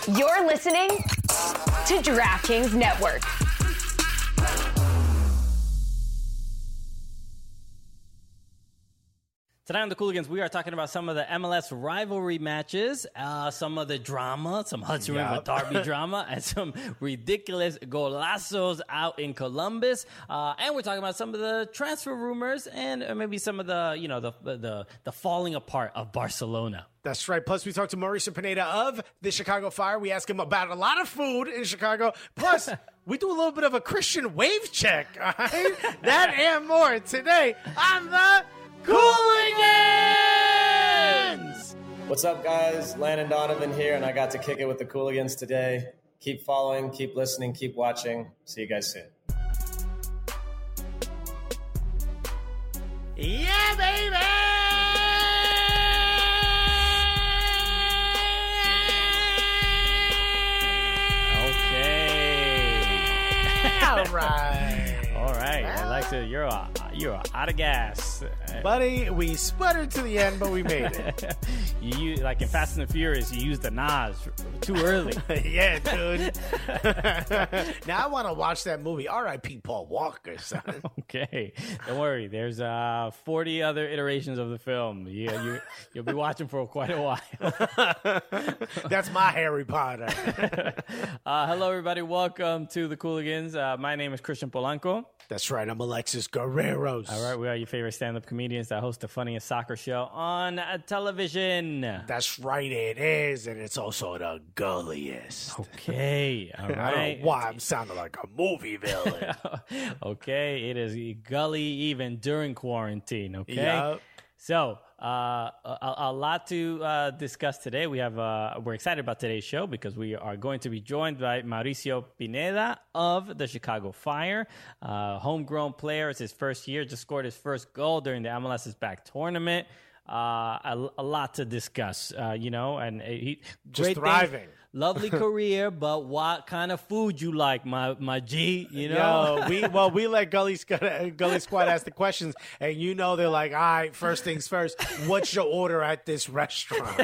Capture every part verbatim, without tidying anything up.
You're listening to DraftKings Network. Tonight on the Cooligans, we are talking about some of the M L S rivalry matches, uh, some of the drama, some Hudson Yep. River Derby drama, and some ridiculous golazos out in Columbus. Uh, and we're talking about some of the transfer rumors and uh, maybe some of the, you know, the the the falling apart of Barcelona. That's right. Plus, we talked to Mauricio Pineda of the Chicago Fire. We asked him about a lot of food in Chicago. Plus, we do a little bit of a Christian wave check. All right? That and more today on the Cooligans! What's up, guys? Landon Donovan here, and I got to kick it with the Cooligans today. Keep following, keep listening, keep watching. See you guys soon. Yeah, baby! Okay. All right. All right. I like to, you're, a, you're a out of gas. Buddy, we sputtered to the end, but we made it. you use, like in Fast and the Furious, you used the Nas too early. Yeah, dude. Now I want to watch that movie. R I P Paul Walker, son. Okay, don't worry. There's uh forty other iterations of the film. You, you you'll be watching for quite a while. That's my Harry Potter. uh, hello, everybody. Welcome to the Cooligans. Uh, my name is Christian Polanco. That's right. I'm Alexis Guerreros. All right, we are your favorite stand-up comedians that host the funniest soccer show on uh, television. That's right, it is, and it's also the gulliest. Okay, all right. I don't know why I'm sounding like a movie villain. Okay, it is gully even during quarantine, okay? Yep. So, uh, a, a lot to uh, discuss today. We have uh, we're excited about today's show because we are going to be joined by Mauricio Pineda of the Chicago Fire, uh, homegrown player. It's his first year, just scored his first goal during the M L S's back tournament. Uh, a, a lot to discuss, uh, you know, and he Just great thriving. things. Lovely career, but what kind of food you like, my my G? You know, Yo, we well we let Gully Squad, Gully Squad ask the questions, and you know they're like, all right, first things first. What's your order at this restaurant?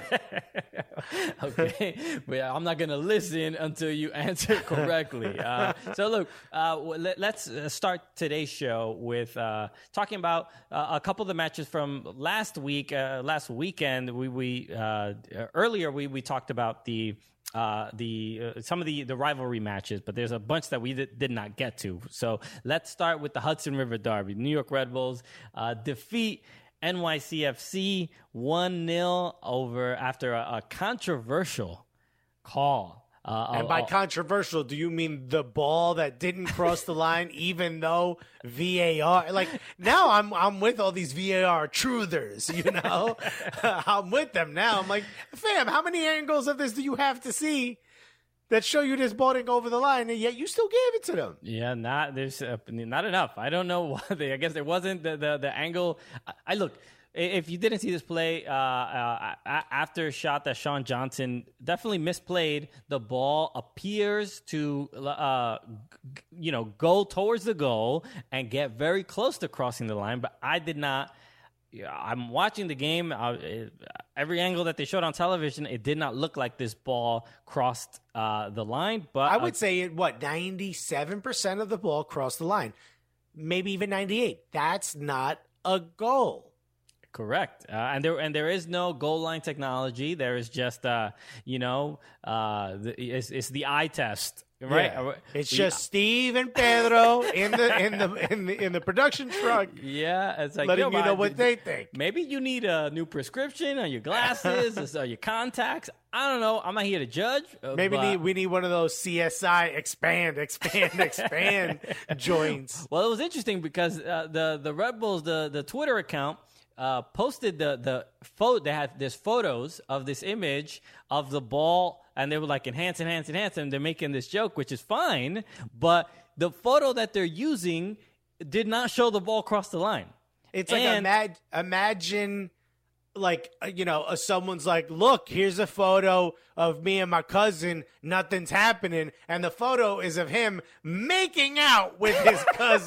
Okay, but I'm not gonna listen until you answer correctly. Uh, so look, uh, let, let's start today's show with uh, talking about uh, a couple of the matches from last week, uh, last weekend. We we uh, earlier we we talked about the. Uh, the uh, some of the, the rivalry matches, but there's a bunch that we did, did not get to. So let's start with the Hudson River Derby. New York Red Bulls uh, defeat N Y C F C one nil over after a, a controversial call. Uh, And by uh, controversial, do you mean the ball that didn't cross the line, even though V A R? Like now, I'm I'm with all these V A R truthers. You know, I'm with them now. I'm like, fam, how many angles of this do you have to see that show you this ball didn't go over the line, and yet you still gave it to them? Yeah, not there's uh, not enough. I don't know why. They, I guess there wasn't the the, the angle. I, I look. If you didn't see this play, uh, uh, after a shot that Sean Johnson definitely misplayed, the ball appears to, uh, g- you know, go towards the goal and get very close to crossing the line. But I did not. Yeah, I'm watching the game. Uh, it, every angle that they showed on television, it did not look like this ball crossed uh, the line. But I would uh, say it. What ninety-seven percent of the ball crossed the line, maybe even ninety-eight. That's not a goal. Correct, uh, and there and there is no goal line technology. There is just, uh, you know, uh, the, it's, it's the eye test, right? Yeah. Uh, It's we- just Steve and Pedro in the in the in the in the production truck, yeah. It's like letting yo, you know man, what they think. Maybe you need a new prescription on your glasses or your contacts. I don't know. I'm not here to judge. uh, Maybe but- need, we need one of those C S I expand, expand, expand joints. Well, it was interesting because uh, the the Red Bulls the the Twitter account. Uh, posted the the photo. They had this photos of this image of the ball, and they were like enhance, enhance, enhance, and they're making this joke, which is fine. But the photo that they're using did not show the ball cross the line. It's like And- imag- imagine, like uh, you know, uh, someone's like, "Look, here's a photo of me and my cousin. Nothing's happening," and the photo is of him making out with his cousin.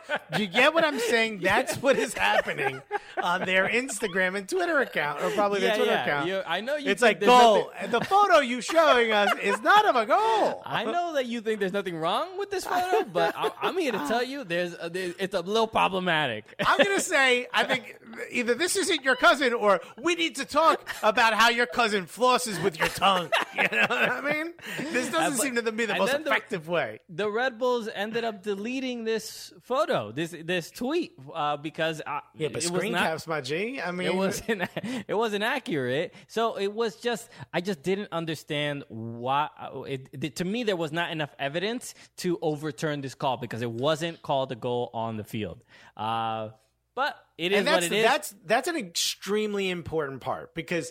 Do you get what I'm saying? That's what is happening on their Instagram and Twitter account, or probably their Yeah, Twitter yeah. account. You- I know you It's think like there's goal. nothing- The photo you showing us is not of a goal. I know that you think there's nothing wrong with this photo, but I, I'm here to tell you there's, a, there, it's a little problematic. I'm gonna say I think either this isn't your cousin, or we need to talk about how your cousin flosses with your tongue. You know what I mean? This doesn't Uh, but- seem to be the and most then the- effective way. The Red Bulls ended up deleting this photo, this this tweet, uh, because uh, Yeah, but it was screen not. caps, my G. I mean, It wasn't. It wasn't accurate. So it was just. I just didn't understand why. It, it, to me, there was not enough evidence to overturn this call because it wasn't called a goal on the field. Uh, but it is and that's, what it is. That's that's an extremely important part because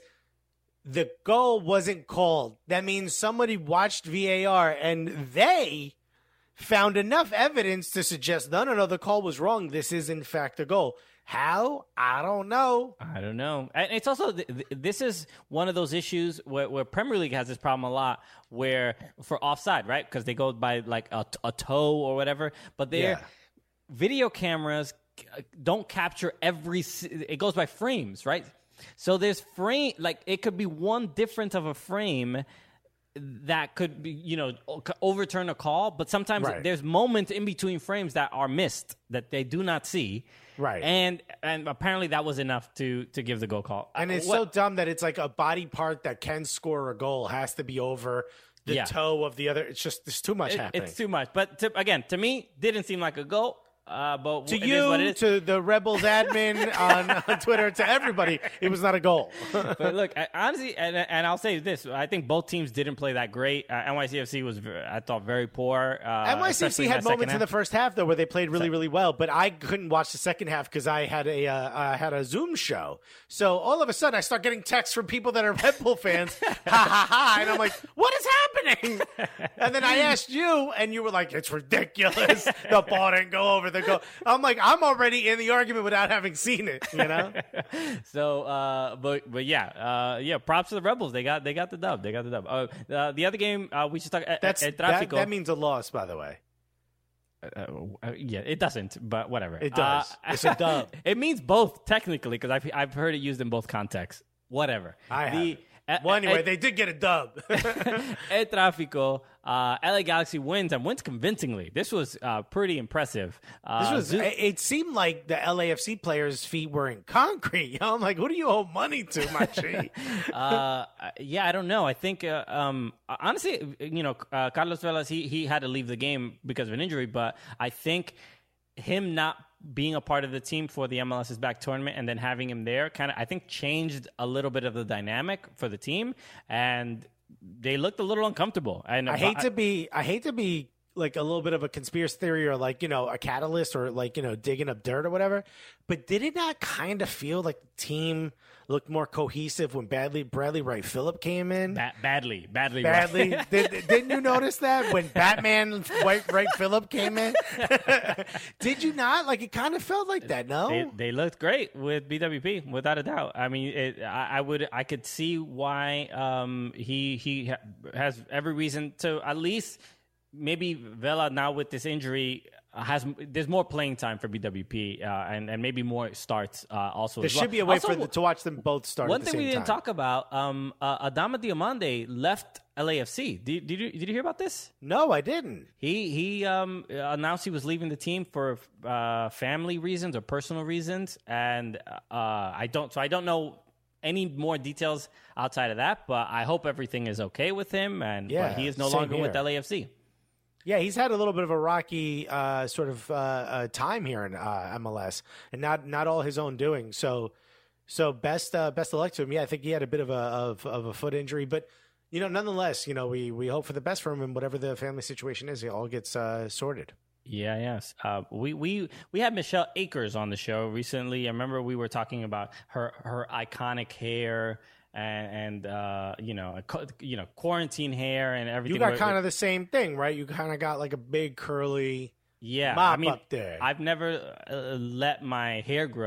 the goal wasn't called. That means somebody watched V A R and they found enough evidence to suggest, no, no, no, the call was wrong. This is in fact a goal. How? I don't know. I don't know. And it's also th- th- this is one of those issues where, where Premier League has this problem a lot, where for offside, right? Because they go by like a, a toe or whatever, but their Yeah. video cameras don't capture every. s- It goes by frames, right? So there's frame, like it could be one difference of a frame that could be, you know, o- overturn a call, but sometimes Right. there's moments in between frames that are missed that they do not see. Right. And and apparently that was enough to to give the goal call. And it's What- so dumb that it's like a body part that can score a goal has to be over the Yeah. toe of the other. It's just, there's too much it- happening. it's too much. But to, again, to me, didn't seem like a goal. Uh, but To it is what it you, is. to the Rebels admin on, on Twitter, to everybody, it was not a goal. But look, I, honestly, and, and I'll say this: I think both teams didn't play that great. Uh, N Y C F C was, ver- I thought, very poor. Uh, N Y C F especially C had that second moments in the half. first half though where they played really, really well, but I couldn't watch the second half because I had a uh, I had a Zoom show. So all of a sudden, I start getting texts from people that are Red Bull fans, ha ha ha, and I'm like, "What is happening?" And then I asked you, and you were like, "It's ridiculous. The ball didn't go over the goal." I'm like, "I'm already in the argument without having seen it," you know. So, uh, but but yeah, uh, yeah. Props to the Rebels. They got they got the dub. They got the dub. Uh, uh, the other game uh, we should talk. Uh, That's El that, Tráfico. that means a loss, by the way. Uh, uh, yeah, it doesn't, but whatever. It does. Uh, It's a dub. It means both technically because I've I've heard it used in both contexts. Whatever. I have. The, uh, Well, anyway, uh, they did get a dub. El Tráfico, uh, L A Galaxy wins and wins convincingly. This was uh, pretty impressive. Uh, This was. Zu- It it seemed like the L A F C players' feet were in concrete. You know, I'm like, who do you owe money to, my G? uh, yeah, I don't know. I think, uh, um, honestly, you know, uh, Carlos Velas, he, he had to leave the game because of an injury, but I think him not being a part of the team for the M L S's back tournament and then having him there kind of, I think, changed a little bit of the dynamic for the team, and they looked a little uncomfortable. And I hate to be. I hate to be like a little bit of a conspiracy theory or like you know a catalyst or like you know digging up dirt or whatever. But did it not kind of feel like the team looked more cohesive when Bradley Bradley Wright Phillip came in? Ba- badly, badly, Badly. right. Did, didn't you notice that when Batman White Wright Phillip came in? Did you not? Like it kind of felt like that. No. They, they looked great with B W P, without a doubt. I mean, it, I, I would, I could see why um, he he ha- has every reason to at least maybe Vela now with this injury has there's more playing time for B W P uh, and and maybe more starts uh, also. There as well. should be a way Also, for the, to watch them both start. One at the thing same we didn't time. talk about, um, uh, Adama Diomande left L A F C. Did, did you did you hear about this? No, I didn't. He he um, announced he was leaving the team for uh, family reasons or personal reasons, and uh, I don't. So I don't know any more details outside of that. But I hope everything is okay with him, and Yeah, but he is no same longer with here. L A F C. Yeah, he's had a little bit of a rocky uh, sort of uh, uh, time here in uh, M L S, and not not all his own doing. So, so best uh, best of luck to him. Yeah, I think he had a bit of a of, of a foot injury, but you know, nonetheless, you know, we we hope for the best for him, and whatever the family situation is, it all gets uh, sorted. Yeah, yes. Uh, we we we had Michelle Akers on the show recently. I remember we were talking about her her iconic hair. And, and uh, you know, you know, quarantine hair and everything. You got kind of the same thing, right? You kind of got like a big curly yeah, mop I mean, up there. I've never uh, let my hair grow,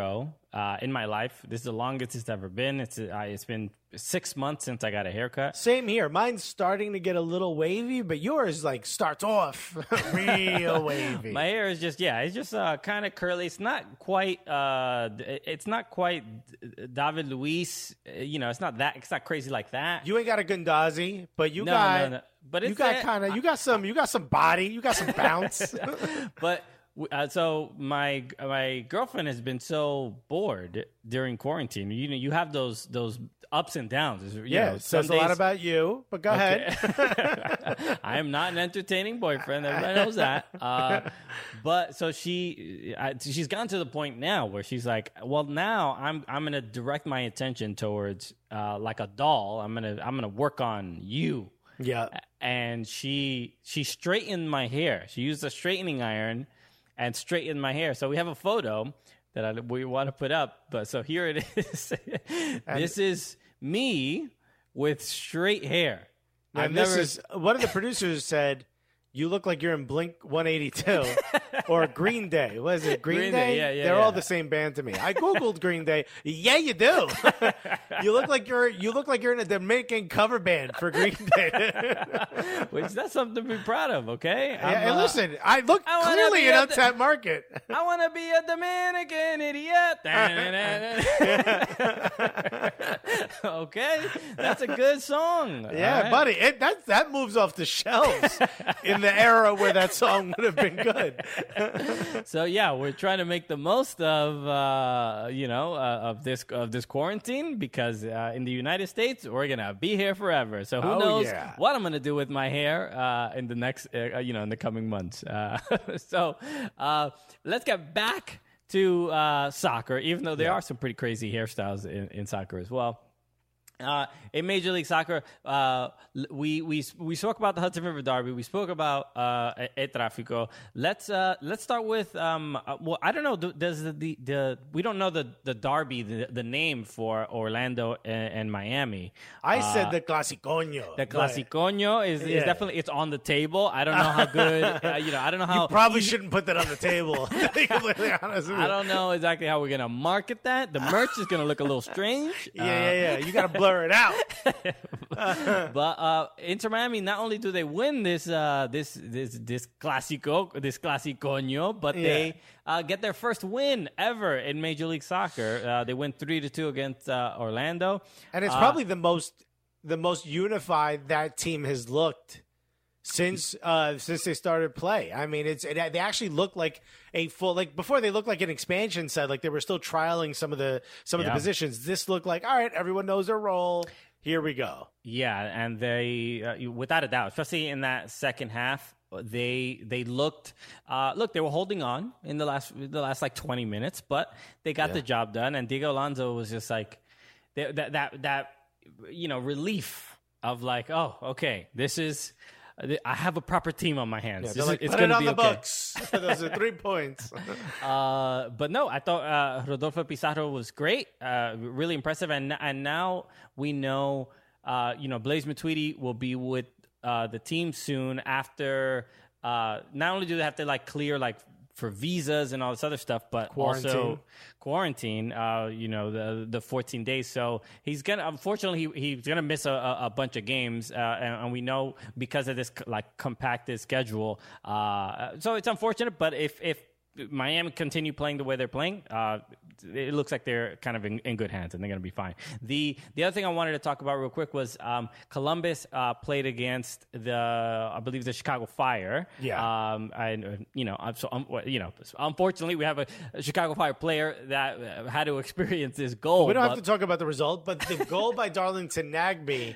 uh, in my life. This is the longest it's ever been. It's uh, it's been six months since I got a haircut. Same here. Mine's starting to get a little wavy, but yours like starts off real wavy. My hair is just yeah, it's just uh, kind of curly. It's not quite uh, it's not quite David Luiz. You know, it's not that it's not crazy like that. You ain't got a Gundazi, but you No, got no, no. But you it's got that- kind of you got some you got some body, you got some bounce. But uh, so my my girlfriend has been so bored during quarantine. You know, you have those those ups and downs. You Yeah, know, it says some a lot days- about you, but go ahead. I am not an entertaining boyfriend. Everybody knows that. Uh, but so she, I, she's gotten to the point now where she's like, well, now I'm I'm gonna direct my attention towards uh, like a doll. I'm gonna I'm gonna work on you. Yeah. And she she straightened my hair. She used a straightening iron and straightened my hair. So we have a photo that I, we want to put up. But so here it is. This is me with straight hair. And I've this never- is one of the producers said, "You look like you're in Blink one eighty-two or Green Day." What is it? Green, Green Day? Day, yeah, yeah, They're yeah. all the same band to me. I googled Green Day. Yeah, you do. you look like you're you look like you're in a Dominican cover band for Green Day. which that's something to be proud of. Okay. Yeah, I'm, and uh, listen, I look I wanna clearly be an at the- untapped market. I want to be a Dominican idiot. Okay, that's a good song. Yeah, All right. buddy, it, that that moves off the shelves in the era where that song would have been good. So yeah, we're trying to make the most of uh, you know uh, of this of this quarantine because uh, in the United States we're gonna be here forever. So who Oh, knows yeah. what I'm gonna do with my hair uh, in the next uh, you know in the coming months. Uh, so uh, let's get back to uh, soccer, even though there are some pretty crazy hairstyles in, in soccer as well. Uh, in Major League Soccer, uh, we we we spoke about the Hudson River Derby. We spoke about uh, El Tráfico. Let's uh, let's start with um. Uh, well, I don't know. Does the, the the we don't know the the Derby the, the name for Orlando and, and Miami. I Uh, said the Clasicoño. The but Clasicoño is, is Yeah. definitely it's on the table. I don't know how good. uh, you know, I don't know how. You probably shouldn't put that on the table. To be completely honest with you. I don't know exactly how we're gonna market that. The merch is gonna look a little strange. Yeah, yeah, yeah. You got to blur it out. But uh, Inter Miami, not only do they win this uh, this this this Clásico, this Clasicoño, but they uh, get their first win ever in Major League Soccer. Uh, they win three to two against uh, Orlando, And it's Uh, probably the most the most unified that team has looked since uh, since they started play. I mean, it's it, they actually look like a full like before they looked like an expansion side, like they were still trialing some of the some of Yeah. the positions. This looked like all right, everyone knows their role. Here we go. Yeah, and they, uh, you- without a doubt, especially in that second half, they they looked uh, look they were holding on in the last the last like twenty minutes, but they got the job done. And Diego Alonso was just like they, that that that you know relief of like, oh, okay, this is. I have a proper team on my hands. Yeah, This they're is- like, it's put it gonna on be the okay. books. Those are three points. Uh, but no, I thought uh, Rodolfo Pizarro was great, uh, really impressive, and and now we know, uh, you know, Blaise Matuidi will be with uh, the team soon. After uh, not only do they have to like clear like for visas and all this other stuff, but Quarantine. also quarantine. Uh, you know, the the fourteen days. So he's gonna unfortunately he, he's gonna miss a, a, a bunch of games, uh, and, and we know because of this like compacted schedule. Uh, so it's unfortunate, but if if Miami continue playing the way they're playing, uh, it looks like they're kind of in, in good hands and they're going to be fine. The the other thing I wanted to talk about real quick was um, Columbus uh, played against the I believe the Chicago Fire. Yeah. Um, and you know, I'm so um, you know, unfortunately we have a, a Chicago Fire player that uh, had to experience this goal. We don't but- have to talk about the result, but the goal by Darlington Nagbe.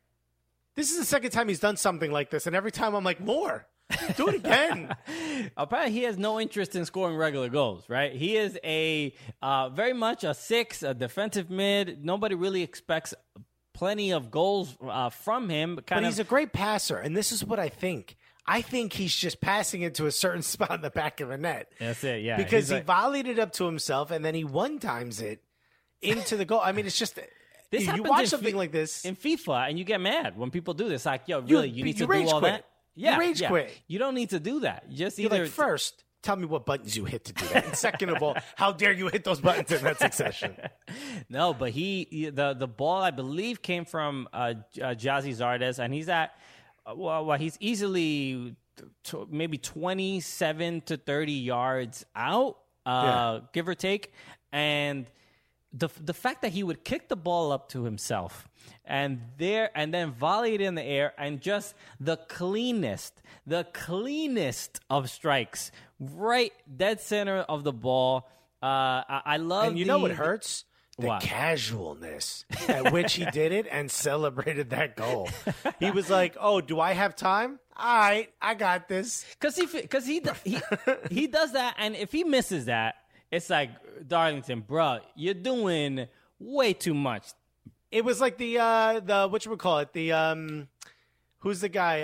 This is the second time he's done something like this, and every time I'm like, more. Do it again. Apparently, he has no interest in scoring regular goals, right? He is a uh, very much a six, a defensive mid. Nobody really expects plenty of goals uh, from him. Kind But of, he's a great passer, and this is what I think. I think he's just passing it to a certain spot in the back of the net. That's it, yeah. Because He's he like- volleyed it up to himself, and then he one-times it into the goal. I mean, it's just... This you, you happens watch in something Fi- like this... in FIFA, and you get mad when people do this. Like, yo, really, you, you need to rage do all quit. that? You rage yeah. quit. You don't need to do that. You just You're either like, first, tell me what buttons you hit to do that. And second of all, how dare you hit those buttons in that succession? No, but he, he the the ball I believe came from uh, uh, Jazzy Zardes, and he's at uh, well, well, he's easily t- maybe twenty-seven to thirty yards out, uh, Yeah. give or take, and the the fact that he would kick the ball up to himself and there and then volley it in the air, and just the cleanest, the cleanest of strikes, right dead center of the ball. Uh, I, I love. And you the, know what hurts? The What? casualness at which he did it and celebrated that goal. He was like, "Oh, do I have time? All right, I got this." Because he, because he, he, he does that, and if he misses that, it's like, Darlington, bro, you're doing way too much. It was like the uh, the what you would call it the um, who's the guy?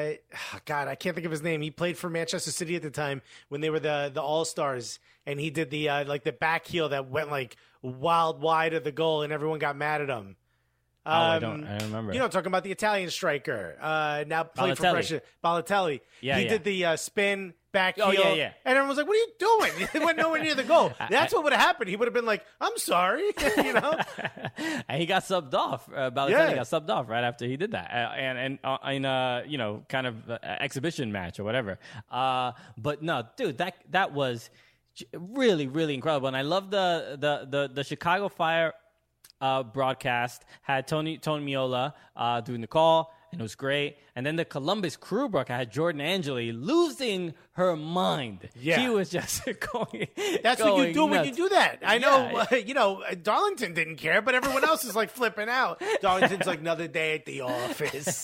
Uh, God, I can't think of his name. He played for Manchester City at the time when they were the the All Stars, and he did the uh, like the back heel that went like wild wide of the goal, and everyone got mad at him. Oh, I don't, I don't remember. You know, talking about the Italian striker, uh, now playing for Balotelli. Brescia, Balotelli. Yeah, he yeah. did the uh, spin back heel, Oh, yeah, yeah. and everyone was like, "What are you doing?" He went nowhere near the goal. That's what would have happened. He would have been like, "I'm sorry," you know. And he got subbed off. Uh, Balotelli Yeah. got subbed off right after he did that, uh, and and uh, in a you know kind of uh, exhibition match or whatever. Uh, but no, dude, that that was j- really really incredible, and I love the the the, the Chicago Fire uh, broadcast had Tony Tony Miola uh, doing the call. And it was great. And then the Columbus Crew broadcast had Jordan Angeli losing her mind. Yeah. She was just going. That's what you going do when nuts. you do that. I know, Yeah. uh, you know, uh, Darlington didn't care, but everyone else is like flipping out. Darlington's like another day at the office.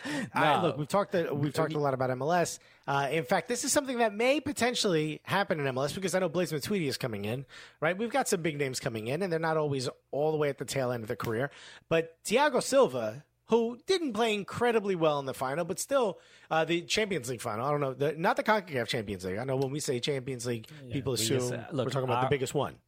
Uh, look, we've talked uh, we've talked a lot about M L S. Uh, in fact, this is something that may potentially happen in M L S because I know Blaze Matuidi is coming in, right? We've got some big names coming in, and they're not always all the way at the tail end of their career. But Thiago Silva, who didn't play incredibly well in the final, but still uh, the Champions League final. I don't know, the, not the CONCACAF Champions League. I know when we say Champions League, people we assume just, uh, look, we're talking about our- the biggest one.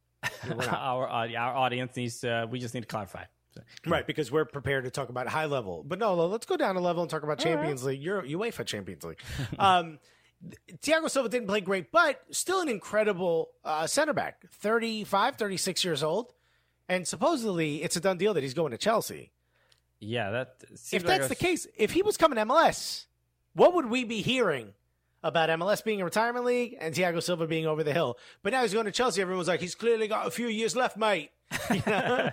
our audi- our audience needs to. We just need to clarify. Right, because we're prepared to talk about high level. But no, let's go down a level and talk about Champions League, Euro, UEFA Champions League. um, Thiago Silva didn't play great, but still an incredible uh, center back, thirty-five, thirty-six years old. And supposedly it's a done deal that he's going to Chelsea. Yeah, that. seems If like that's a- the case, if he was coming to M L S, what would we be hearing about M L S being a retirement league and Thiago Silva being over the hill? But now he's going to Chelsea. Everyone's like, he's clearly got a few years left, mate. You know?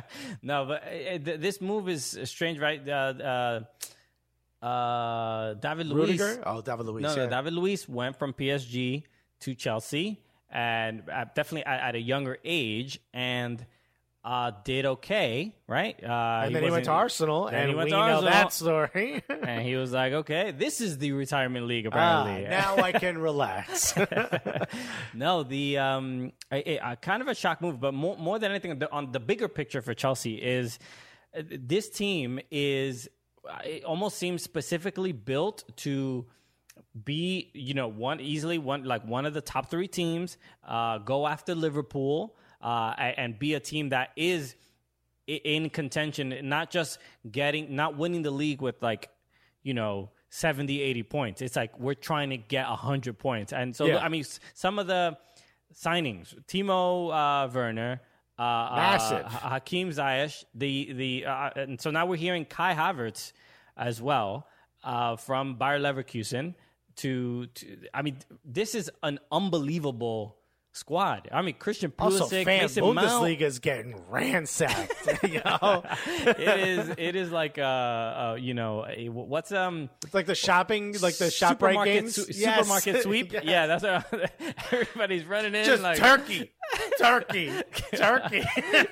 No, but uh, th- this move is strange, right? Uh, uh, uh, David Luiz. Rudiger? Oh, David Luiz. No, yeah. no, David Luiz went from P S G to Chelsea, and uh, definitely at, at a younger age, and uh, did okay, right? Uh, and then he went to Arsenal, then and he went we to know Arsenal. that story. And he was like, okay, this is the retirement league, Ah, apparently. now I can relax. No, the um, a, a, a kind of a shock move, but more more than anything, the, on the bigger picture for Chelsea is uh, this team is uh, it almost seems specifically built to be, you know, one easily one like one of the top three teams, uh, go after Liverpool, uh, and, and be a team that is i- in contention, not just getting, not winning the league with like, you know, seventy, eighty points. It's like we're trying to get one hundred points. And so, Yeah. I mean, s- some of the signings, Timo uh, Werner, uh, Massive. uh, Ha- Hakeem Ziyech, the, the, uh, and so now we're hearing Kai Havertz as well uh, from Bayer Leverkusen to, to, I mean, this is an unbelievable squad. I mean, Christian Also, Pulisic, fan Mason Mount. Bundesliga is getting ransacked. You know, it is it is like uh, uh you know a, what's um it's like the shopping, like the ShopRite supermarket games, su- Yes. supermarket sweep. Yes. Yeah, that's what everybody's running in Just like turkey, turkey, turkey.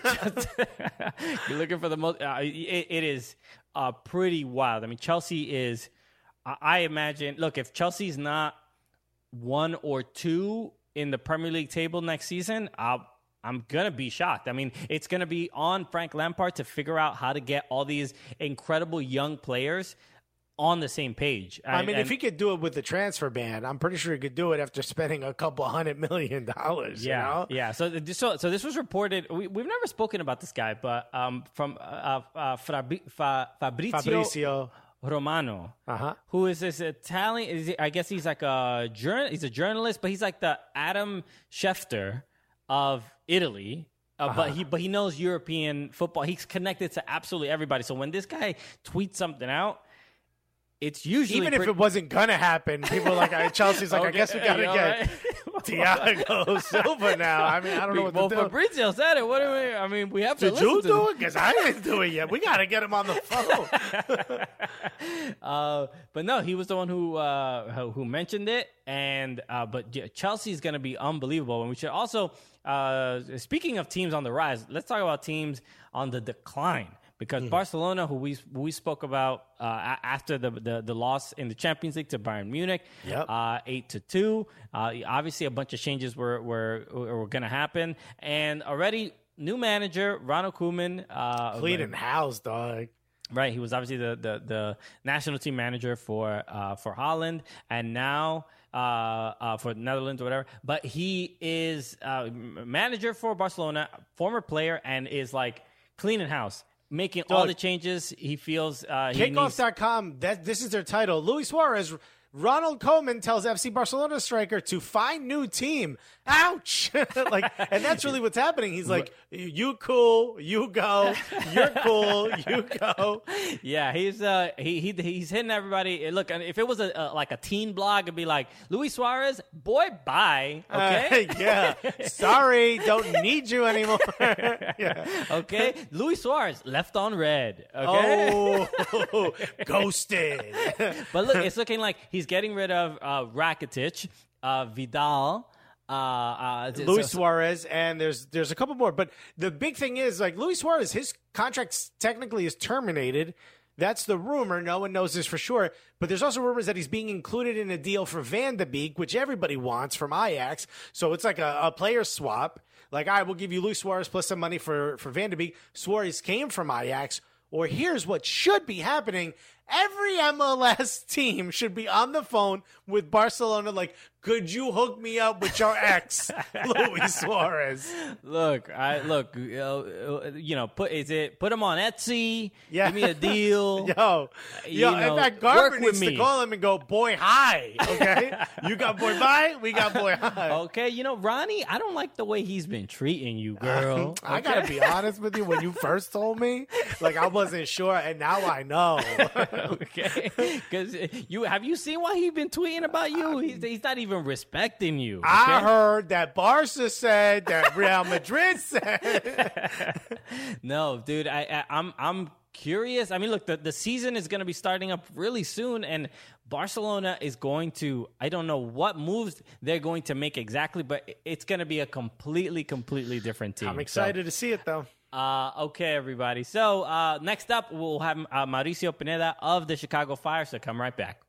you're looking for the most. Uh, it, it is uh pretty wild. I mean, Chelsea is. I, I imagine. Look, if Chelsea's not one or two in the Premier League table next season, I'll. I'm going to be shocked. I mean, it's going to be on Frank Lampard to figure out how to get all these incredible young players on the same page. I mean, And- if he could do it with the transfer ban, I'm pretty sure he could do it after spending a couple hundred million dollars. yeah, you know? yeah. So, so, so this was reported. We, we've never spoken about this guy, but um, from uh, uh, Fabi, Fa, Fabrizio, Fabrizio Romano, Uh-huh. who is this Italian? Is he, I guess he's like a journal. He's a journalist, but he's like the Adam Schefter of Italy. Uh, Uh-huh. But he but he knows European football. He's connected to absolutely everybody. So when this guy tweets something out, it's usually Even if pretty- it wasn't gonna happen, people are like uh, Chelsea's like, I Okay, guess we gotta you all get right? Thiago Silva now. I mean, I don't know what well, to do. Fabrizio said it. What do we? I mean, we have to Did listen you to do it? Because I didn't do it yet. We gotta get him on the phone. Uh, but no, he was the one who uh, who- who mentioned it, and uh, but yeah, Chelsea's going to be unbelievable. And we should also, uh, speaking of teams on the rise, let's talk about teams on the decline. Because Mm-hmm. Barcelona, who we who we spoke about uh, a- after the, the the loss in the Champions League to Bayern Munich, Yep. uh, eight to two. Uh, obviously, a bunch of changes were were were going to happen, and already new manager Ronald Koeman, uh, Cleaning house, dog. right? He was obviously the the, the national team manager for uh, for Holland, and now uh, uh, for Netherlands or whatever. But he is uh, m- manager for Barcelona, former player, and is like cleaning house. Making all Dog. the changes he feels uh, he needs. Kickoff dot com, that, this is their title. Luis Suarez, Ronald Koeman tells F C Barcelona striker to find new team. Ouch! Like, and that's really what's happening. He's like, you cool, you go. You're cool, you go. Yeah, he's uh he, he he's hitting everybody. Look, and if it was a, a like a teen blog, it'd be like Luis Suarez, boy, bye. Okay, Uh, yeah. Sorry, don't need you anymore. Yeah. okay. Luis Suarez left on red. Okay. Oh, ghosted. But look, it's looking like he's getting rid of uh, Rakitic, uh, Vidal, uh, uh, Luis so- Suarez, and there's there's a couple more. But the big thing is, like, Luis Suarez, his contract technically is terminated. That's the rumor. No one knows this for sure. But there's also rumors that he's being included in a deal for Van de Beek, which everybody wants from Ajax. So it's like a, a player swap. Like, all right, we'll give you Luis Suarez plus some money for, for Van de Beek. Suarez came from Ajax. Or here's what should be happening. Every M L S team should be on the phone with Barcelona like, could you hook me up with your ex, Luis Suarez? Look, I look. Uh, you know, put is it put him on Etsy? Yeah. Give me a deal. Yo, You yo, know, in fact, work Garber with needs me. to call him and go, boy, hi, okay? You got boy bye, we got boy hi. Okay, you know, Ronnie, I don't like the way he's been treating you, girl. I gotta be honest with you. When you first told me, like, I wasn't sure, and now I know. Okay, because you have you seen what he's been tweeting about you? He's, he's not even respecting you. I okay? heard that Barca said that Real Madrid said. No, dude, I, I I'm I'm curious. I mean, look, the, the season is going to be starting up really soon, and Barcelona is going to, I don't know what moves they're going to make exactly, but it's going to be a completely, completely different team. I'm excited to see it, though. So, uh, okay, everybody. So uh, next up, we'll have uh, Mauricio Pineda of the Chicago Fire, so come right back.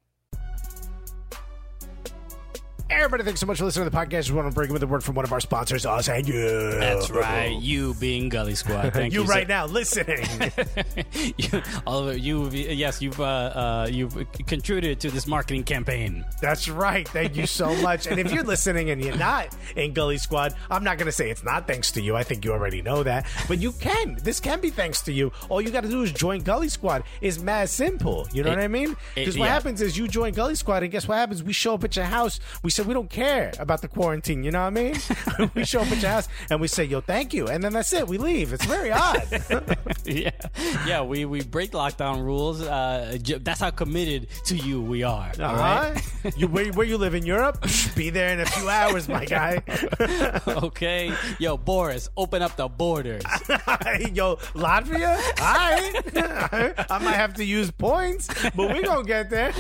Everybody, thanks so much for listening to the podcast. Just want to bring with a word from one of our sponsors, us and you. That's right, you being Gully Squad. Thank you, You sir. right now listening. you, all of you, yes, you've uh, uh, you've contributed to this marketing campaign. That's right. Thank you so much. And if you're listening and you're not in Gully Squad, I'm not going to say it's not thanks to you. I think you already know that. But you can. This can be thanks to you. All you got to do is join Gully Squad. It's mad simple. You know It- what I mean? it- Because what yeah. happens is you join Gully Squad, and guess what happens? We show up at your house. We say we don't care about the quarantine. You know what I mean? We show up at your house and we say, yo, thank you. And then that's it. We leave. It's very odd. yeah, yeah. We, we break lockdown rules. Uh, j- that's how committed to you we are. All right. Uh-huh. You, where, where you live in Europe? Be there in a few hours, my guy. Okay. Yo, Boris, open up the borders. Yo, Latvia? All right. I might have to use points, but we gonna get there.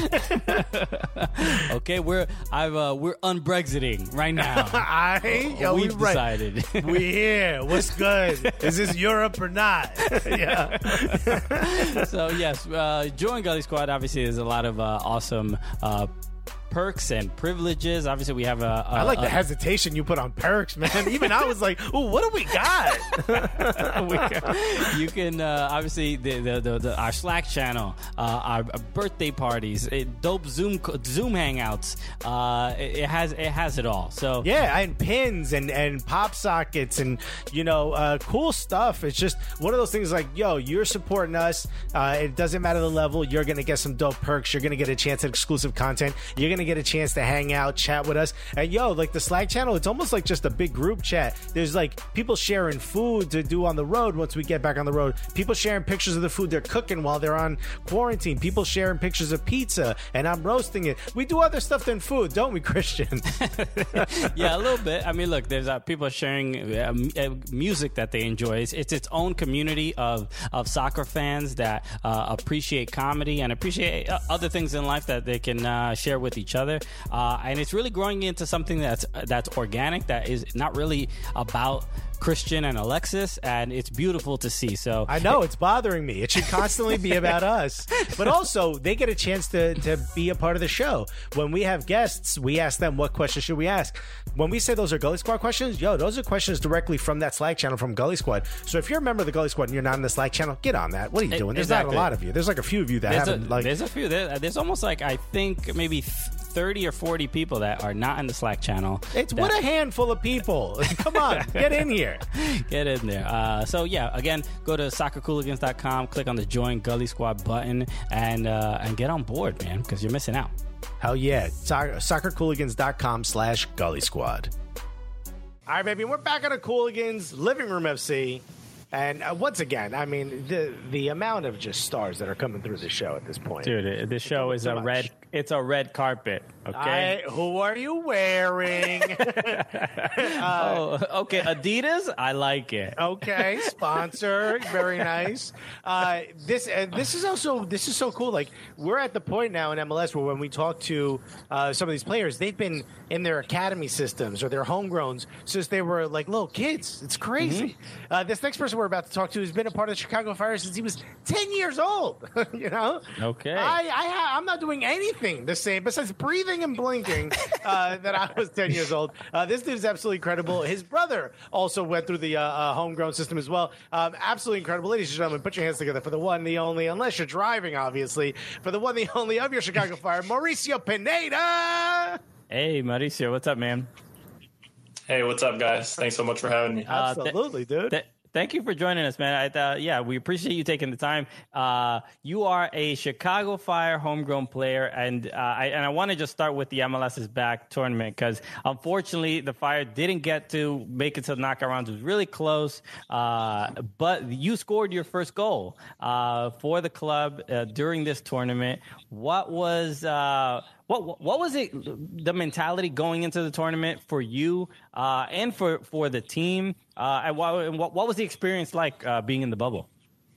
Okay, we're I've uh, we're unbrexiting right now. All right. Yo, we We've right. decided. We here. What's good? Is this Europe or not? Yeah. So yes, uh, join Gully Squad. Obviously, there's a lot of uh, awesome. Uh, perks and privileges. Obviously, we have a. a I like a, the hesitation you put on perks, man. Even I was like, "Ooh, what do we got?" we got you can uh, obviously the, the, the, the our Slack channel, uh, our birthday parties, it, dope Zoom Zoom hangouts. Uh, it, it has it has it all. So yeah, and pins and and pop sockets and you know uh, cool stuff. It's just one of those things like, yo, you're supporting us. Uh, it doesn't matter the level. You're gonna get some dope perks. You're gonna get a chance at exclusive content. You're gonna get a chance to hang out, chat with us. And yo, like the Slack channel, it's almost like just a big group chat. There's like people sharing food to do on the road once we get back on the road. People sharing pictures of the food they're cooking while they're on quarantine. People sharing pictures of pizza and I'm roasting it. We do other stuff than food, don't we, Christian? Yeah, a little bit. I mean, look, there's uh, people sharing uh, m- music that they enjoy. It's, it's its own community of, of soccer fans that uh, appreciate comedy and appreciate uh, other things in life that they can uh, share with each other. Uh, and it's really growing into something that's that's organic, that is not really about Christian and Alexis, and it's beautiful to see. So I know it's bothering me. It should constantly be about us, but also they get a chance to to be a part of the show. When we have guests, we ask them what questions should we ask. When we say those are Gully Squad questions, yo, those are questions directly from that Slack channel from Gully Squad. So if you're a member of the Gully Squad and you're not in the Slack channel, get on that. What are you doing? There's exactly. not a lot of you. There's like a few of you that there's haven't. A, like there's a few. There, there's almost like I think maybe thirty or forty people that are not in the Slack channel. It's that, what a handful of people. Come on, get in here. Get in there. Uh, so yeah, again, go to soccer cooligans dot com, click on the Join Gully Squad button, and uh, and get on board, man, because you're missing out. Hell yeah. So- soccer cooligans dot com slash Gully Squad. All right, baby, we're back on a Cooligans Living Room F C. And uh, once again, I mean, the the amount of just stars that are coming through the show at this point. Dude, this show is a much. red, it's a red carpet, okay? I, who are you wearing? uh, oh, okay, Adidas, I like it. Okay, sponsor, very nice. Uh, this uh, this is also this is so cool. Like we're at the point now in M L S where when we talk to uh, some of these players, they've been in their academy systems or their homegrowns since they were like little kids. It's crazy. Mm-hmm. Uh, this next person we're about to talk to has been a part of the Chicago Fire since he was ten years old. You know? Okay. I, I ha- I'm not doing anything the same besides breathing and blinking uh, that I was ten years old. Uh, this dude is absolutely incredible. His brother also went through the uh, uh, homegrown system as well. Um, absolutely incredible. Ladies and gentlemen, put your hands together for the one, the only, unless you're driving, obviously, for the one, the only of your Chicago Fire, Mauricio Pineda. Hey, Mauricio, what's up, man? Hey, what's up, guys? Thanks so much for having me. Uh, Absolutely, dude. Th- Thank you for joining us, man. I, uh, yeah, we appreciate you taking the time. Uh, you are a Chicago Fire homegrown player, and uh, I and I want to just start with the M L S is Back tournament because unfortunately the Fire didn't get to make it to the knockout rounds. It was really close, uh, but you scored your first goal uh, for the club uh, during this tournament. What was uh, What what was it? The mentality going into the tournament for you uh, and for, for the team, uh, and, what, and what what was the experience like uh, being in the bubble?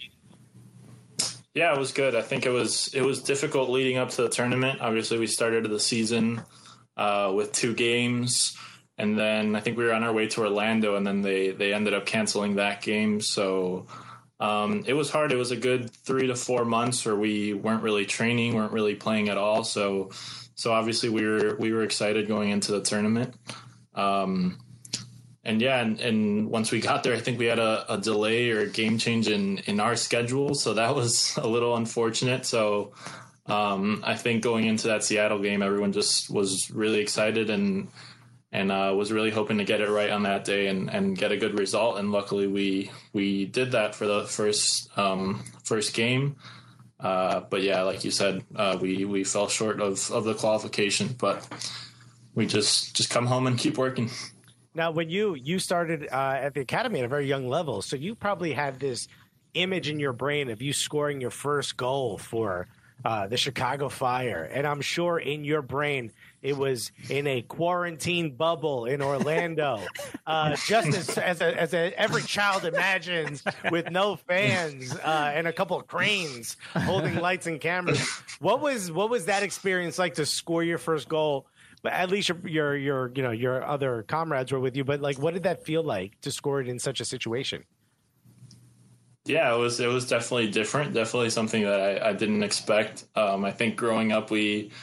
Yeah, it was good. I think it was it was difficult leading up to the tournament. Obviously, we started the season uh, with two games, and then I think we were on our way to Orlando, and then they they ended up canceling that game. So um, it was hard. It was a good three to four months where we weren't really training, weren't really playing at all. So. So obviously we were we were excited going into the tournament, um, and yeah, and, and once we got there, I think we had a, a delay or a game change in, in our schedule, so that was a little unfortunate. So um, I think going into that Seattle game, everyone just was really excited and and uh, was really hoping to get it right on that day and, and get a good result. And luckily we we did that for the first um, first game. Uh, but yeah, like you said, uh, we, we fell short of, of the qualification, but we just, just come home and keep working. Now, when you, you started uh, at the academy at a very young level, so you probably had this image in your brain of you scoring your first goal for uh, the Chicago Fire. And I'm sure in your brain, it was in a quarantine bubble in Orlando, uh, just as as, a, as a, every child imagines, with no fans uh, and a couple of cranes holding lights and cameras. What was what was that experience like to score your first goal? But at least your, your your you know your other comrades were with you. But like, what did that feel like to score it in such a situation? Yeah, it was it was definitely different. Definitely something that I, I didn't expect. Um, I think growing up we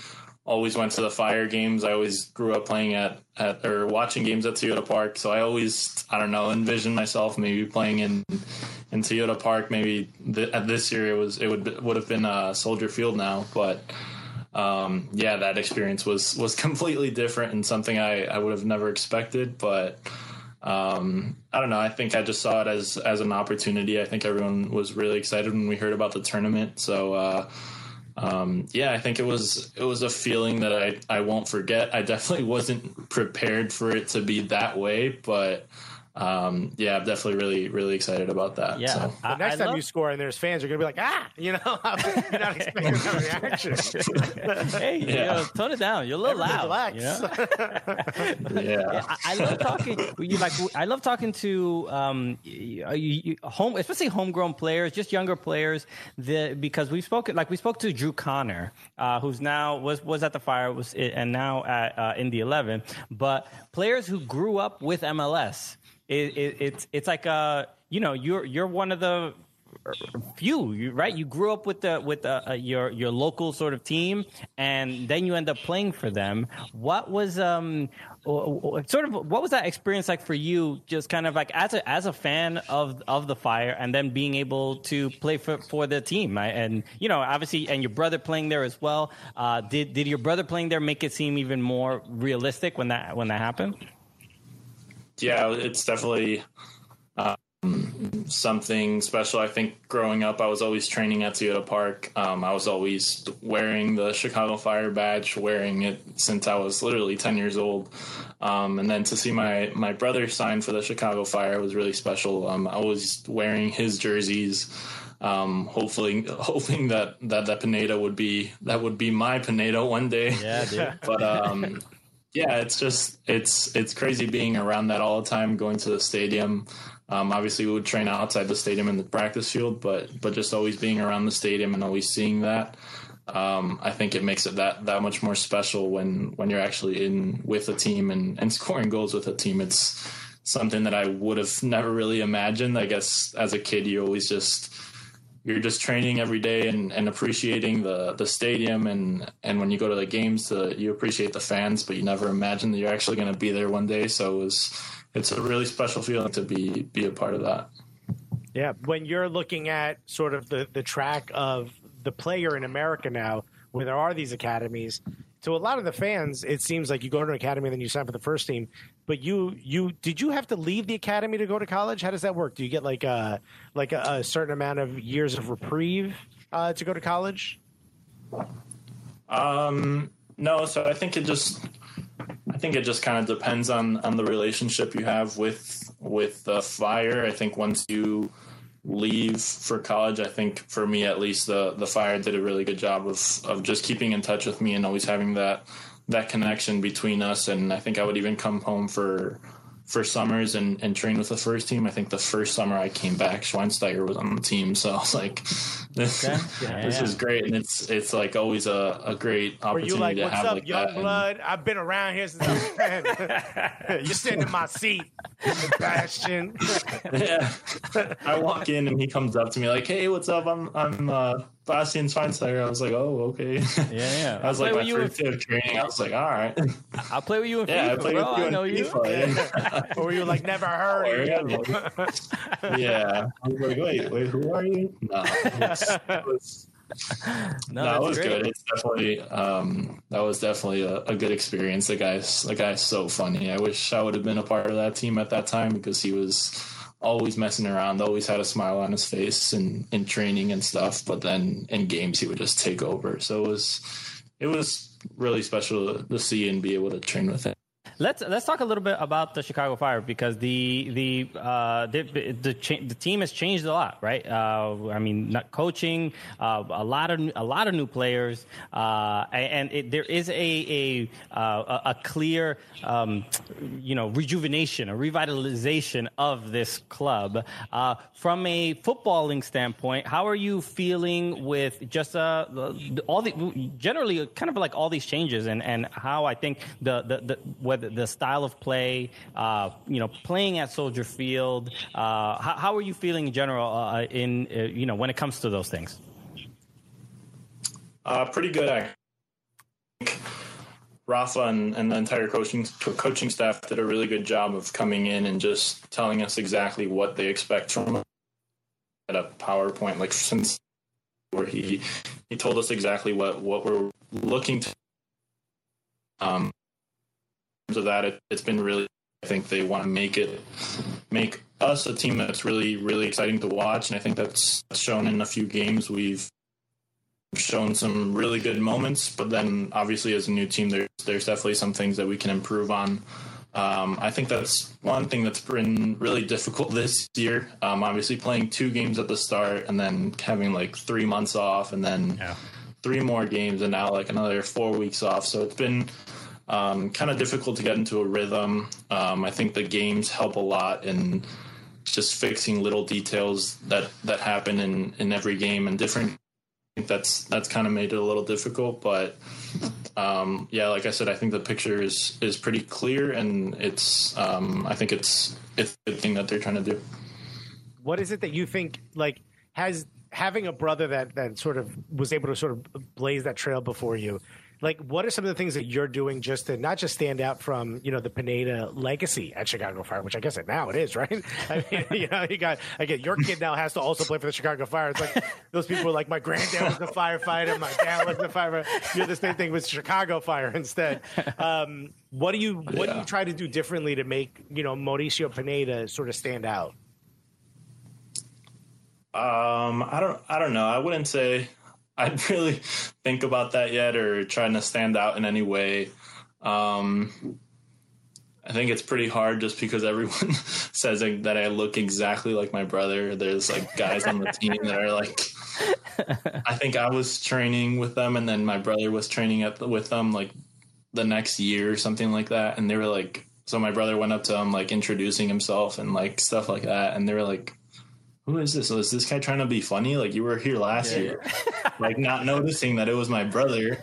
always went to the Fire games. I always grew up playing at, at or watching games at Toyota Park. So I always, I don't know, envisioned myself maybe playing in in Toyota Park. Maybe th- at this year it was it would would have been uh, Soldier Field now, but um, yeah, that experience was was completely different and something I, I would have never expected. But um, I don't know. I think I just saw it as as an opportunity. I think everyone was really excited when we heard about the tournament. So. Uh, Um, yeah, I think it was it was a feeling that I, I won't forget. I definitely wasn't prepared for it to be that way, but um, yeah, I'm definitely really, really excited about that. Yeah. So. The next I time love- you score and there's fans, you're going to be like, ah, you know, you're not expecting that reaction. Hey, Yeah. you know, tone it down. You're a little loud. Relax. You know? Yeah. Yeah, I, I love talking. You like, I love talking to um, you, you, home, especially homegrown players, just younger players. The, because we spoke, like we spoke to Drew Connor, uh, who's now was was at the Fire, was and now at uh, Indy eleven. But players who grew up with M L S, it, it, it's it's like uh, you know, you're you're one of the few, you, right? You grew up with the with uh, uh, your your local sort of team, and then you end up playing for them. What was um sort of what was that experience like for you? Just kind of like as a as a fan of of the Fire, and then being able to play for for the team, I, and you know, obviously, and your brother playing there as well. Uh, did did your brother playing there make it seem even more realistic when that when that happened? Yeah, it's definitely um, something special. I think growing up, I was always training at Toyota Park. Um, I was always wearing the Chicago Fire badge, wearing it since I was literally ten years old. Um, and then to see my, my brother sign for the Chicago Fire was really special. Um, I was wearing his jerseys, um, hopefully hoping that, that that Pineda would be that would be my Pineda one day. Yeah, dude. But um, yeah, it's just it's it's crazy being around that all the time, going to the stadium. Um, obviously, we would train outside the stadium in the practice field, but but just always being around the stadium and always seeing that, um, I think it makes it that that much more special when when you're actually in with a team and, and scoring goals with a team. It's something that I would have never really imagined. I guess as a kid, you always just you're just training every day and, and appreciating the, the stadium. And, and when you go to the games, uh, you appreciate the fans, but you never imagine that you're actually going to be there one day. So it was, it's a really special feeling to be, be a part of that. Yeah. When you're looking at sort of the, the track of the player in America now, where there are these academies, to a lot of the fans, it seems like you go to an academy and then you sign for the first team. But you, you did you have to leave the academy to go to college? How does that work? Do you get like a like a, a certain amount of years of reprieve uh, to go to college? Um, no, so I think it just, I think it just kind of depends on on the relationship you have with with the Fire. I think once you leave for college, I think for me at least, the the Fire did a really good job of of just keeping in touch with me and always having that that connection between us. And I think I would even come home for for summers and, and train with the first team. I think the first summer I came back, Schweinsteiger was on the team, so I was like, this, Okay. Yeah, this yeah. is great. And it's it's like always a, a great Were opportunity you like, to what's have up, like young that. And- blood? I've been around here since I was ten. You're sitting in my seat, Bastion. Yeah, I walk in and he comes up to me like, "Hey, what's up? I'm I'm uh, Bastian Schweinsteiger." I was like, "Oh, okay." Yeah, yeah. I was I'll like play my with you first day of training. I was like, "All right." I'll play with you in Yeah, I FIFA, played bro. with you I in know you. FIFA. Or were you like, never heard of you? Yeah, I was like, "Wait, wait, who are you?" No, it was, it was, No, no, that's it was great. good. It's definitely um, that was definitely a, a good experience. The guy's the guy's so funny. I wish I would have been a part of that team at that time because he was always messing around, always had a smile on his face in, in training and stuff. But then in games, he would just take over. So it was it was really special to see and be able to train with him. Let's let's talk a little bit about the Chicago Fire because the the uh, the the, cha- the team has changed a lot, right? Uh, I mean, not coaching, uh, a lot of a lot of new players, uh, and it, there is a a uh, a clear um, you know rejuvenation, a revitalization of this club. Uh, from a footballing standpoint, how are you feeling with just uh, all the generally kind of like all these changes and, and how I think the the, the whether the style of play, uh, you know, playing at Soldier Field. Uh, how, how are you feeling in general uh, in, uh, you know, when it comes to those things? Uh, pretty good. I think Rafa and, and the entire coaching coaching staff did a really good job of coming in and just telling us exactly what they expect from us at a PowerPoint. Like since where he he told us exactly what, what we're looking to. Um, in terms of that, it, it's been really. I think they want to make it make us a team that's really really exciting to watch, and I think that's shown in a few games. We've shown some really good moments, but then obviously as a new team, there's there's definitely some things that we can improve on. Um, I think that's one thing that's been really difficult this year. Um, obviously playing two games at the start and then having like three months off and then yeah. three more games and now like another four weeks off. So it's been um, kind of difficult to get into a rhythm. Um, I think the games help a lot in just fixing little details that, that happen in, in every game and different. That's that's kind of made it a little difficult, but um, yeah, like I said, I think the picture is, is pretty clear, and it's um, I think it's it's a good thing that they're trying to do. What is it that you think like has having a brother that that sort of was able to sort of blaze that trail before you? Like, what are some of the things that you're doing just to not just stand out from, you know, the Pineda legacy at Chicago Fire, which I guess it now it is, right? I mean, you know, you got, I get your kid now has to also play for the Chicago Fire. It's like those people are like, my granddad was a firefighter, my dad was a firefighter. You're the same thing with Chicago Fire instead. Um, what do you, what yeah. do you try to do differently to make, you know, Mauricio Pineda sort of stand out? Um, I don't, I don't know. I wouldn't say I'd really think about that yet or trying to stand out in any way. Um, I think it's pretty hard just because everyone says like, that I look exactly like my brother. There's like guys on the team that are like, I think I was training with them and then my brother was training at the, with them like the next year or something like that. And they were like, so my brother went up to him like introducing himself and like stuff like that. And they were like, who is this? Is this guy trying to be funny? Like you were here last yeah. year, like not noticing that it was my brother.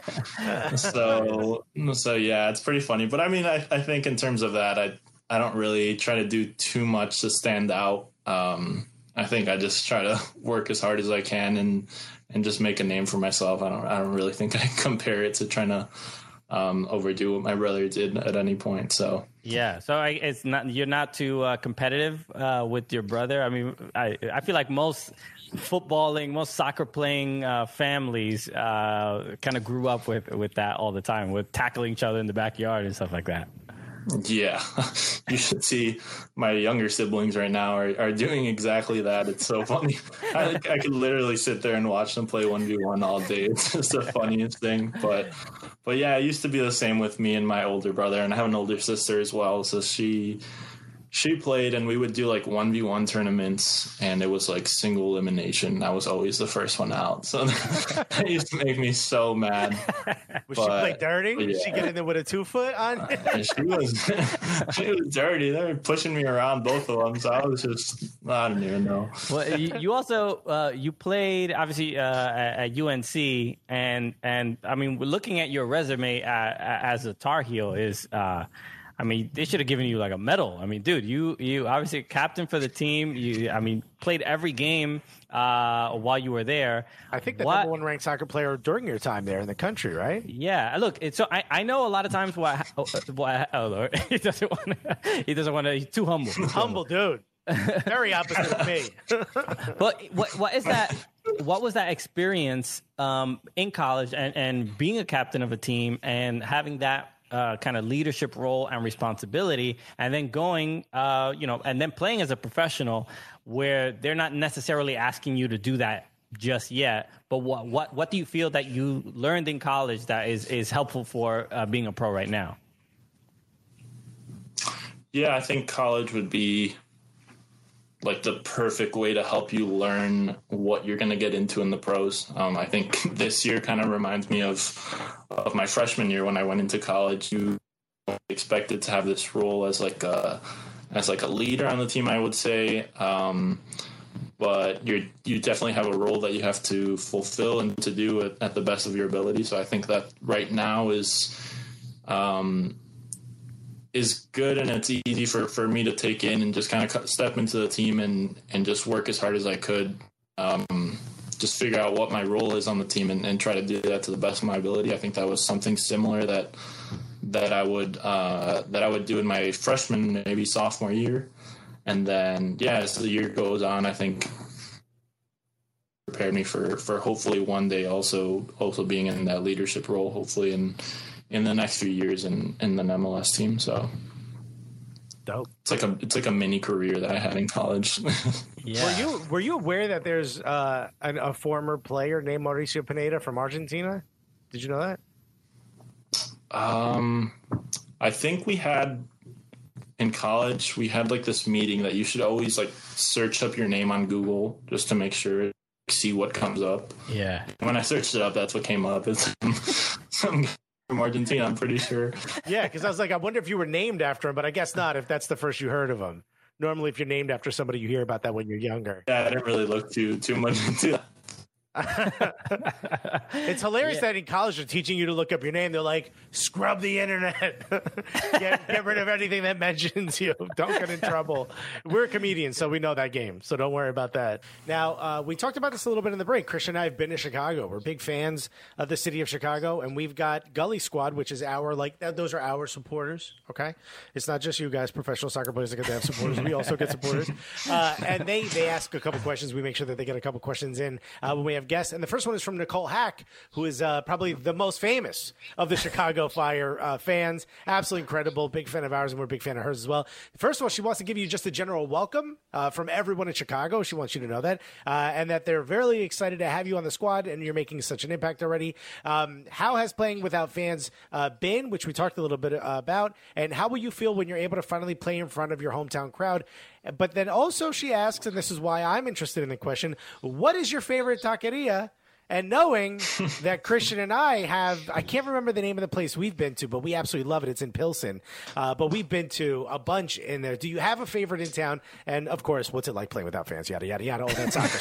So, so yeah, it's pretty funny. But I mean, I, I think in terms of that, I, I don't really try to do too much to stand out. Um, I think I just try to work as hard as I can and, and just make a name for myself. I don't, I don't really think I compare it to trying to um, overdo what my brother did at any point. So. Yeah, so I, it's not you're not too uh, competitive uh, with your brother. I mean, I I feel like most footballing, most soccer playing uh, families uh, kind of grew up with with that all the time, with tackling each other in the backyard and stuff like that. Yeah, you should see my younger siblings right now are, are doing exactly that. It's so funny. I, I could literally sit there and watch them play one v one all day. It's just the funniest thing. But, but yeah, it used to be the same with me and my older brother. And I have an older sister as well. So she she played and we would do like one v one tournaments and it was like single elimination. I was always the first one out. So that used to make me so mad. Was but, she play dirty? Yeah. Did she get in there with a two foot on? she was she was dirty. They were pushing me around, both of them. So I was just, I don't even know. Well, you, you also, uh, you played obviously uh, at, at U N C and, and I mean, looking at your resume uh, as a Tar Heel is, uh, I mean, they should have given you like a medal. I mean, dude, you you obviously captain for the team. You, I mean, played every game uh, while you were there. I think the what, number one ranked soccer player during your time there in the country, right? Yeah. Look, it's, so I, I know a lot of times why. Oh, why, oh Lord, he doesn't want to. He doesn't want to. He's too humble. Too humble, dude. Very opposite of me. But what what is that? What was that experience um, in college and, and being a captain of a team and having that uh, kind of leadership role and responsibility, and then going, uh, you know, and then playing as a professional where they're not necessarily asking you to do that just yet. But what what what do you feel that you learned in college that is is helpful for uh, being a pro right now? Yeah, I think college would be like the perfect way to help you learn what you're going to get into in the pros. Um, I think this year kind of reminds me of of my freshman year when I went into college. You expected to have this role as like a as like a leader on the team, I would say. Um, but you you definitely have a role that you have to fulfill and to do it at the best of your ability. So I think that right now is um, is good, and it's easy for, for me to take in and just kind of step into the team and, and just work as hard as I could. Um, just figure out what my role is on the team and, and try to do that to the best of my ability. I think that was something similar that that I would uh, that I would do in my freshman, maybe sophomore year, and then yeah, as the year goes on, I think prepared me for, for hopefully one day also also being in that leadership role, hopefully in in the next few years in, in an M L S team. So dope. It's like a it's like a mini career that I had in college. Yeah. Were you were you aware that there's uh, an, a former player named Mauricio Pineda from Argentina? Did you know that? Um, I think we had in college we had like this meeting that you should always like search up your name on Google just to make sure, see what comes up. Yeah. When I searched it up, that's what came up. It's some guy from Argentina, I'm pretty sure. Yeah, because I was like, I wonder if you were named after him, but I guess not. If that's the first you heard of him. Normally, if you're named after somebody, you hear about that when you're younger. Yeah, I didn't really look too too much into that. It's hilarious Yeah. that in college they're teaching you to look up your name. They're like, scrub the internet. get, get rid of anything that mentions you. Don't get in trouble. We're comedians, so we know that game. So don't worry about that. Now, uh, we talked about this a little bit in the break. Christian and I have been to Chicago. We're big fans of the city of Chicago, and we've got Gully Squad, which is our, like, those are our supporters, okay? It's not just you guys, professional soccer players that get to have supporters. We also get supporters. Uh, and they, they ask a couple questions. We make sure that they get a couple questions in uh, when we have guests. And the first one is from Nicole Hack, who is uh, probably the most famous of the Chicago Fire uh, fans. Absolutely incredible. Big fan of ours, and we're a big fan of hers as well. First of all, she wants to give you just a general welcome uh, from everyone in Chicago. She wants you to know that. Uh, and that they're very excited to have you on the squad, and you're making such an impact already. Um, how has playing without fans uh, been, which we talked a little bit about, and how will you feel when you're able to finally play in front of your hometown crowd? But then also she asks, and this is why I'm interested in the question, what is your favorite taqueria? And knowing that Christian and I have, I can't remember the name of the place we've been to, but we absolutely love it. It's in Pilsen. Uh, but we've been to a bunch in there. Do you have a favorite in town? And, of course, what's it like playing without fans? Yada, yada, yada, all that soccer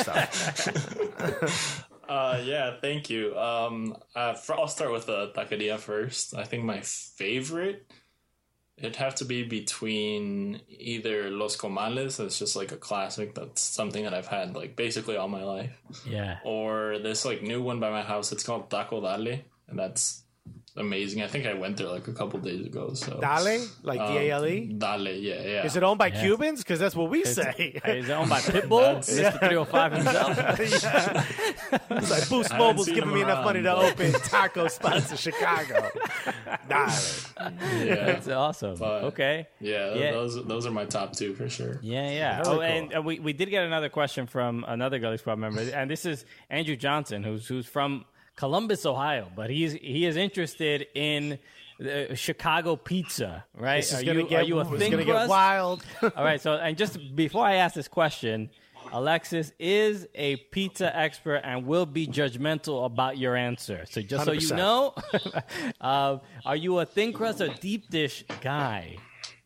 stuff. Uh, yeah, thank you. Um, uh, for, I'll start with the taqueria first. I think my favorite, it'd have to be between either Los Comales, that's just like a classic, that's something that I've had like basically all my life. Yeah. Or this like new one by my house, it's called Taco Dale, and that's amazing. I think I went there like a couple days ago. So Dale? Like um, D A L E? Dale, yeah, yeah. Is it owned by Yeah. Cubans? Because that's what we say. Is it owned by Pitbull? Mister three oh five himself? Yeah. It's like Boost I haven't Mobile's seen giving them me enough around, money to but- open taco spots in Chicago. Dale. Yeah, That's awesome. But- Okay. yeah, Yeah. those those are my top two for sure. Yeah, yeah. Very Oh, and cool. uh, we, we did get another question from another Gully Squad member, and this is Andrew Johnson, who's who's from Columbus, Ohio, but he's he is interested in uh, Chicago pizza, right? This is are gonna you get, are you a it's thin gonna crust? get wild. All right, so and just before I ask this question, Alexis is a pizza expert and will be judgmental about your answer. So just one hundred so percent. you know, uh, are you a thin crust or deep dish guy?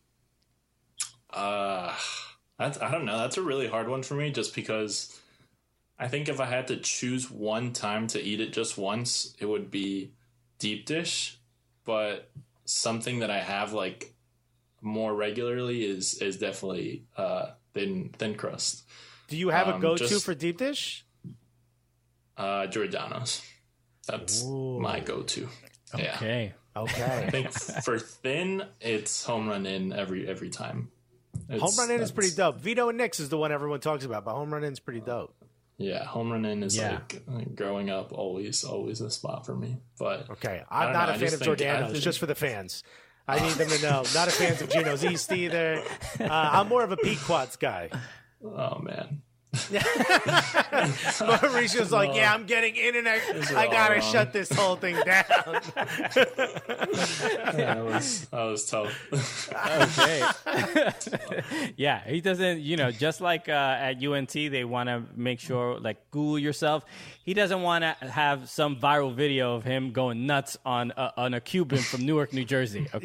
Uh, that's, I don't know. That's a really hard one for me just because I think if I had to choose one time to eat it just once, it would be deep dish. But something that I have like more regularly is is definitely uh, thin thin crust. Do you have a Um, go-to just- for deep dish? Uh, Giordano's. That's Ooh. my go-to. Yeah. Okay. I Okay. think for thin, it's home run in every every time. It's- Home Run In is that's- pretty dope. Vito and Nix is the one everyone talks about, but Home Run In is pretty dope. Yeah, home run in is Yeah. like, like growing up, always, always a spot for me. But Okay, I I'm don't not know, a I fan just of think- I Giordano's, think- just for the fans. I need them to know. Not a fan of Gino's East either. Uh, I'm more of a Pequot's guy. oh man, Mauricio's like, yeah, I'm getting internet. is I all gotta wrong. shut this whole thing down. that was that was tough. Okay. Yeah, he doesn't, you know, just like uh, at U N T, they want to make sure, like, Google yourself. He doesn't want to have some viral video of him going nuts on a, on a Cuban from Newark, New Jersey. Okay.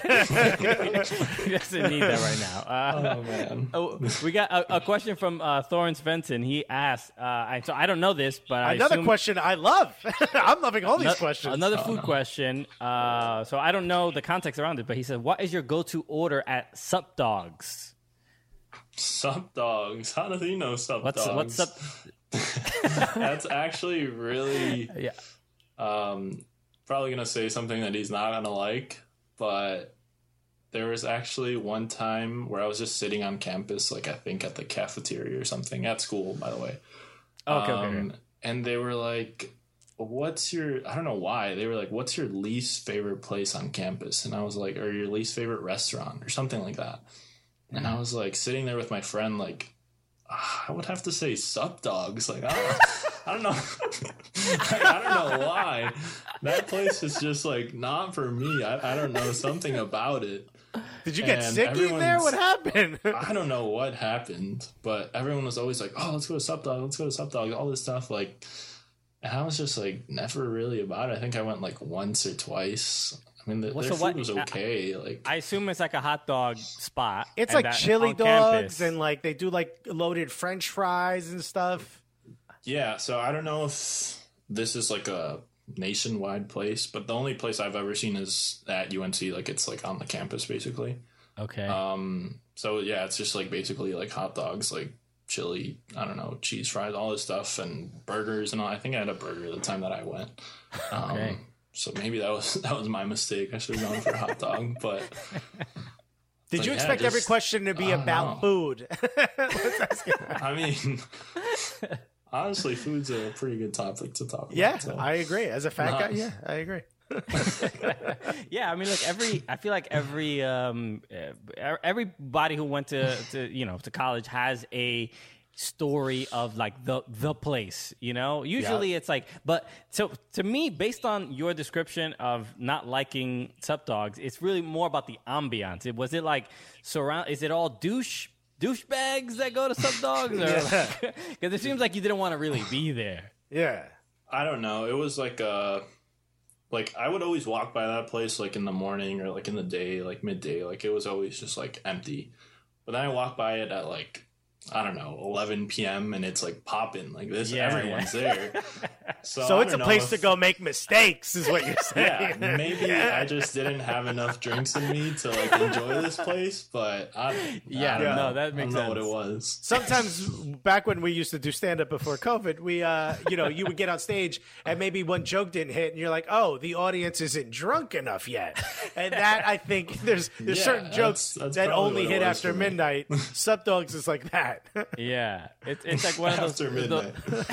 He doesn't need that right now. Uh, oh man, oh, we got a, a question from uh, Thorence Fenton. He asked, uh, I, so I don't know this, but I Another assume- question I love. I'm loving all these ano- questions. Another food question. Uh, so I don't know the context around it, but he said, "What is your go-to order at Sup Dogs?" sup dogs. How does he know sup What's dogs? what's up? That's actually really Yeah. um probably gonna say something that he's not gonna like. but there was actually one time where I was just sitting on campus, like I think at the cafeteria or something, at school, by the way. Okay, um, okay, okay. And they were like, what's your, I don't know why, they were like, what's your least favorite place on campus? And I was like, or your least favorite restaurant or something like that. And I was like sitting there with my friend, like, I would have to say Sup Dogs. Like, I don't, I don't know. like, I don't know why. That place is just like not for me. I, I don't know, something about it. Did you get And sick in there? everyone's- What happened? I don't know what happened, but everyone was always like, oh, let's go to Sup Dog, let's go to Sup Dog, all this stuff. Like, and I was just like, never really about it. I think I went like once or twice. I mean, the, Well, their so food what- was okay. Like, I assume it's like a hot dog spot. It's and like that- chili on dogs campus. and like they do like loaded French fries and stuff. yeah, so I don't know if this is like a nationwide place, but the only place I've ever seen is at U N C. Like, it's like on the campus, basically. Okay. Um, so yeah, it's just like basically like hot dogs, like chili, I don't know, cheese fries, all this stuff, and burgers and all. I think I had a burger the time that I went. Um, Okay. So maybe that was that was my mistake. I should have gone for a hot dog, but Did But you yeah, expect every just- question to be I don't about know. food? Let's ask you. I mean, honestly, food's a pretty good topic to talk about. Yeah, so. I agree. As a fat Nah. guy, yeah, I agree. Yeah, I mean, look, every I feel like every um, uh, everybody who went to, to you know to college has a story of like the the place, you know. Usually it's like, but so to me, based on your description of not liking Sup Dogs, it's really more about the ambiance. It was it like surround? Is it all douche douchebags that go to Sup Dogs, or because it seems like you didn't want to really be there. Yeah. I don't know. It was like uh like I would always walk by that place like in the morning or like in the day, like midday. Like it was always just like empty. But then I walk by it at like I don't know, eleven p.m. and it's like popping like this. Yeah, Everyone's there. So, So I it's a don't know place if- to go make mistakes, is what you're Yeah, saying. maybe I just didn't have enough drinks in me to like enjoy this place, but I Yeah, I don't no, know. that makes I don't know sense. what it was. Sometimes back when we used to do stand up before COVID, we uh you know, you would get on stage and maybe one joke didn't hit and you're like, "Oh, the audience isn't drunk enough yet." And that I think there's there's Yeah, certain that's- jokes that's that probably only what it hit was after for me. midnight. Sup Dogs is like that. Yeah, it's it's like one of those. After midnight.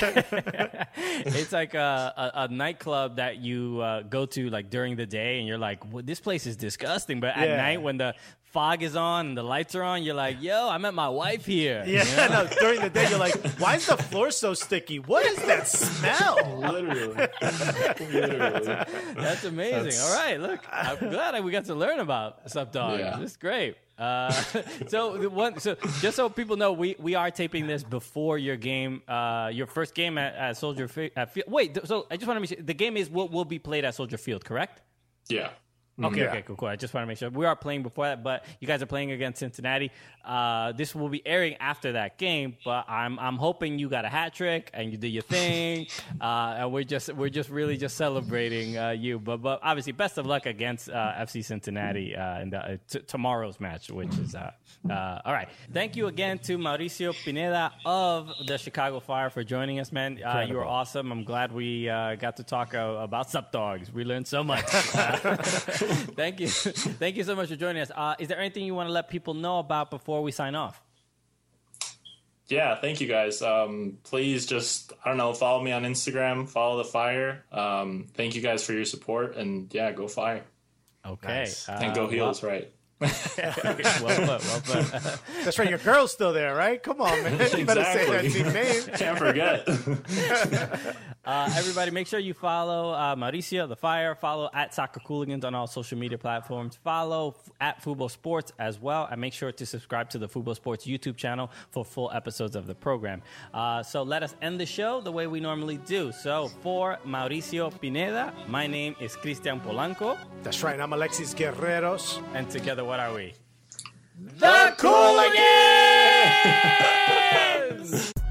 the- it's like a, a, a nightclub that you uh, go to like during the day, and you're like, well, "This place is disgusting." But at Yeah. night, when the fog is on and the lights are on, you're like, "Yo, I met my wife here." Yeah, no, during the day you're like, "Why is the floor so sticky? What is that smell?" Literally. Literally. That's amazing. That's- All right, look, I'm glad that we got to learn about Sup Dogs. Yeah. This is great. Uh, so the one, so just so people know, we, we are taping this before your game, uh, your first game at, at Soldier Field. Wait, th- so I just want to make sure the game is will will be played at Soldier Field, correct? Yeah. Okay, Yeah. okay, cool, cool. I just want to make sure we are playing before that, but you guys are playing against Cincinnati. Uh, this will be airing after that game, but I'm I'm hoping you got a hat trick and you did your thing, uh, and we're just we're just really just celebrating uh, you. But but obviously, best of luck against uh, F C Cincinnati uh, in the, uh, t- tomorrow's match, which is uh, uh, all right. Thank you again to Mauricio Pineda of the Chicago Fire for joining us, man. Uh, you were awesome. I'm glad we uh, got to talk uh, about Sup Dogs. We learned so much. Uh, Thank you. Thank you so much for joining us. Uh, is there anything you want to let people know about before we sign off? Yeah, thank you guys. Um, please just, I don't know, follow me on Instagram, follow the Fire. Um, thank you guys for your support, and yeah, go Fire. Okay. Nice. Uh, And go Heels, right? Well, well put, well put. That's right, your girl's still there, right? Come on, man. You better say that team name. Can't forget. Uh, everybody, make sure you follow uh, Mauricio, the Fire. Follow at Soccer Cooligans on all social media platforms. Follow f- at Fubo Sports as well. And make sure to subscribe to the Fubo Sports YouTube channel for full episodes of the program. Uh, so let us end the show the way we normally do. So for Mauricio Pineda, my name is Cristian Polanco. That's right, I'm Alexis Guerreros. And together, what are we? The Cooligans!